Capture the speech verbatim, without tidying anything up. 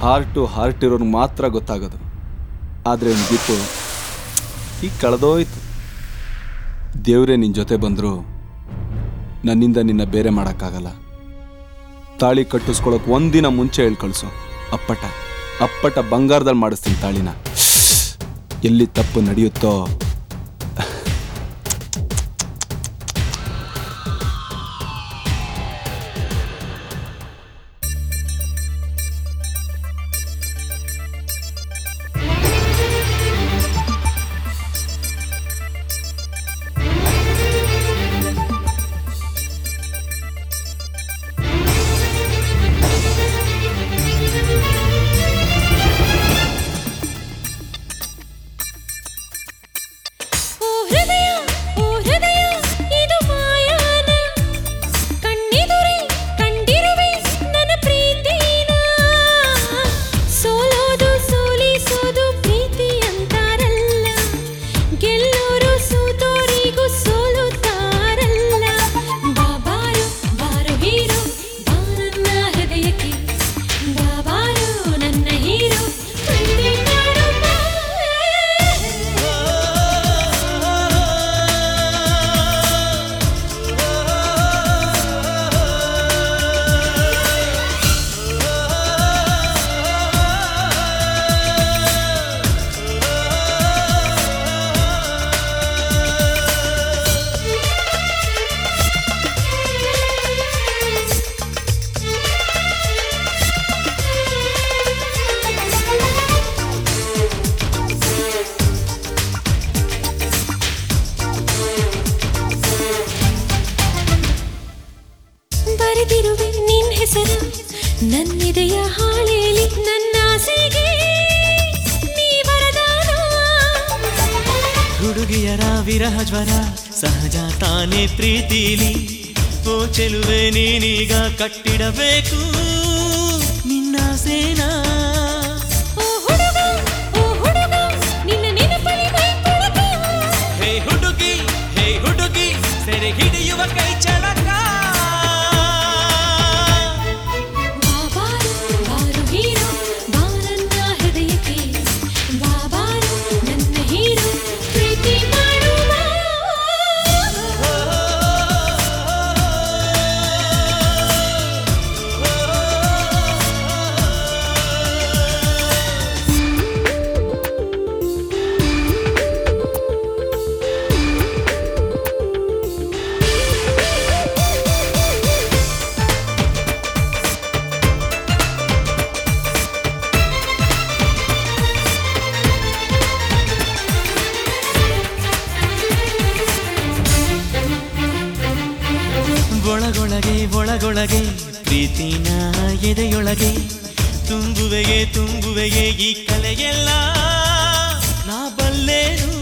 Heart to heart ಇರೋರ್ಗೆ ಮಾತ್ರ ಗೊತ್ತಾಗೋದು. ಆದರೆ ಒಂದು ದೀಪು ಈಗ ಕಳೆದೋಯ್ತು. ದೇವರೇ ನಿನ್ನ ಜೊತೆ ಬಂದರೂ ನನ್ನಿಂದ ನಿನ್ನ ಬೇರೆ ಮಾಡೋಕ್ಕಾಗಲ್ಲ. ತಾಳಿ ಕಟ್ಟಿಸ್ಕೊಳಕ್ಕೆ ಒಂದಿನ ಮುಂಚೆ ಹೇಳಿ ಕಳಿಸು. ಅಪ್ಪಟ ಅಪ್ಪಟ ಬಂಗಾರದಲ್ಲಿ ಮಾಡಿಸ್ತೀನಿ ತಾಳಿನ. ಎಲ್ಲಿ ತಪ್ಪು ನಡೆಯುತ್ತೋ ನನ್ನಿದೆಯ ಹಾಳೆಯಲ್ಲಿ ನನ್ನ ಆಸೆಗೆ ನೀ ವರದಾನ. ಹುಡುಗಿಯರ ವಿರಹ ಜ್ವರ ಸಹಜ ತಾನೇ ಪ್ರೀತಿಲಿ. ಓ ಚೆಲುವೆ ನೀನೀಗ ಕಟ್ಟಿಡಬೇಕು ನಿನ್ನ ಸೇನಾ. ಓ ಹುಡುಗ ಓ ಹುಡುಗ ನಿನ್ನ ನೆನಪಲ್ಲಿ ಮೈ ಕೊಳಕ. ಹೇ ಹುಡುಗಿ ಹೇ ಹುಡುಗಿ ಸೆರೆ ಹಿಡಿಯುವ ಕೈ ಚಳಕ. ಒಳಗೊಳಗೆ ಒಳಗೊಳಗೆ ಪ್ರೀತಿನ ಎದೆಯೊಳಗೆ ತುಂಬುವೆಗೆ ತುಂಬುವೆಗೆ ಈ ಕಲೆಯೆಲ್ಲ ನಾ ಬಲ್ಲೇನು.